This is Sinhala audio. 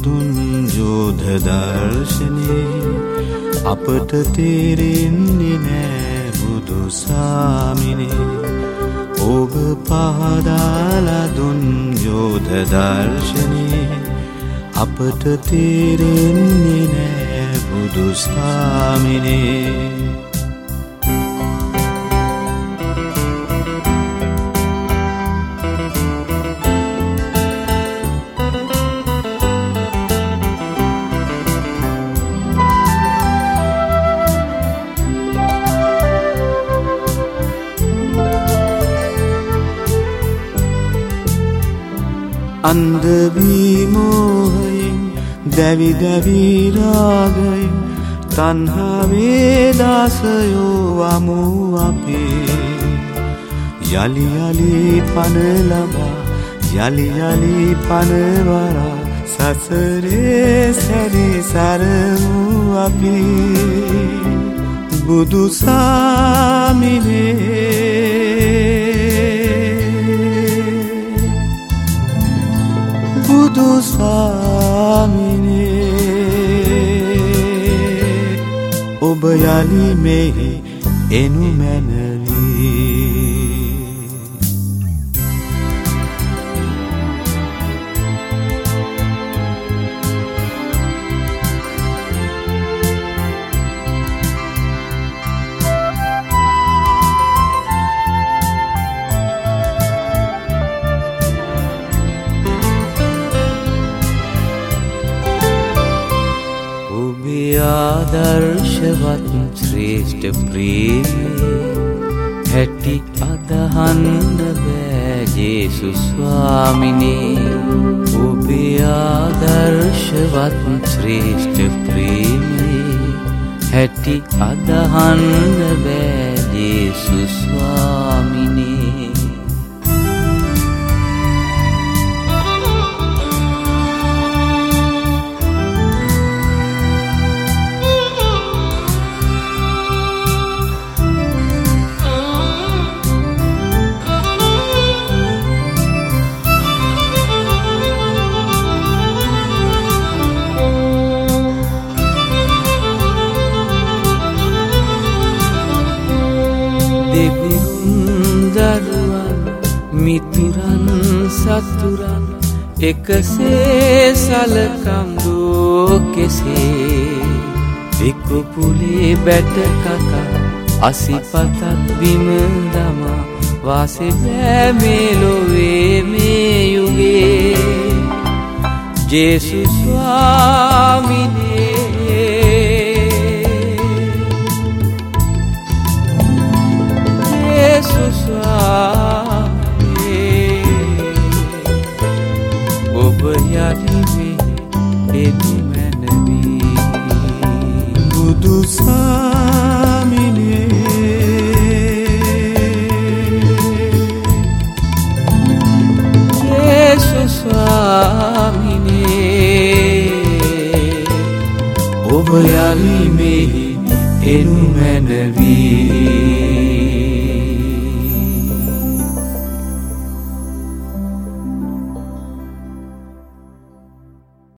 දුන් යෝධ දර්ශනේ අපට තේරෙන්නේ නෑ බුදු සාමිනේ. ඔබ පහදාලා දුන් යෝධ දර්ශනේ අපට තේරෙන්නේ නෑ බුදු සාමිනේ. අන්ධ වී මෝහයෙන් දැවි දැවි රාගයෙන් තණ්හාවේ දාසයෝ වමු අපේ. යලි යලි පණ ලබා යලි යලි පණවරා සසරේ සැරි සරමු අපි. බුදු සාමිනේ බුදු සාමිනේ ඔබ යලි මෙහි එනු මැනවි. ආදර්ශවත් ශ්‍රේෂ්ඨ ප්‍රේමී හැටි අදහන්න බෑ ජේසුස් ස්වාමිනේ. ඔබේ ආදර්ශවත් ශ්‍රේෂ්ඨ ප්‍රේමී හැටි අදහන්න බෑ ජේසුස් ස්වාමිනේ. මිතුරන් සතුරන් එකසේ සලකම් දෝ කෙසේ. විකුපුලේ බැට කකා අසිපතක් බිම දමා වාසෙ බෑ මේ ලොවේ මේ යුගේ. ජේසුස් ස්වාමිනේ ජේසුස් ඔබ යලිවේ එනු මැනවි. බුදු සාමිනේ ජේසුස් ස්වාමිනේ ඔබ යලිවේ එනු මැනවි.